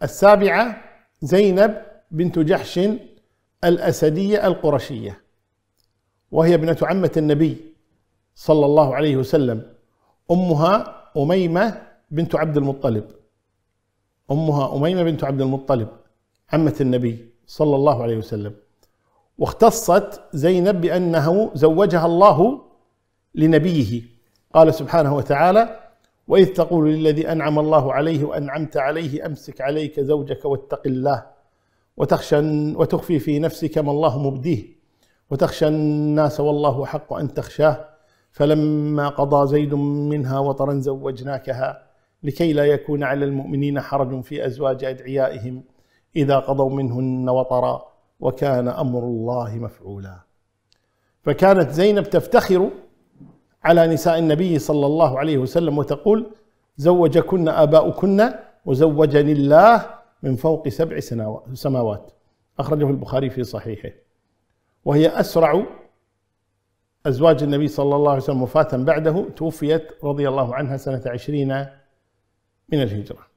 السابعة زينب بنت جحش الأسدية القرشية، وهي ابنة عمة النبي صلى الله عليه وسلم. أمها أميمة بنت عبد المطلب، أمها أميمة بنت عبد المطلب عمة النبي صلى الله عليه وسلم. واختصت زينب بأنه زوجها الله لنبيه، قال سبحانه وتعالى: وإذ تقول للذي أنعم الله عليه وأنعمت عليه أمسك عليك زوجك واتق الله وتخفي في نفسك ما الله مبديه وتخشى الناس والله حق أن تخشاه فلما قضى زيد منها وطرا زوجناكها لكي لا يكون على المؤمنين حرج في أزواج أدعيائهم إذا قضوا منهن وطرا وكان أمر الله مفعولا. فكانت زينب تفتخر على نساء النبي صلى الله عليه وسلم وتقول: زوجكن آباؤكن وزوجني الله من فوق 7 سماوات. أخرجه البخاري في صحيحه. وهي أسرع أزواج النبي صلى الله عليه وسلم وفاة بعده، توفيت رضي الله عنها سنة 20 من الهجرة.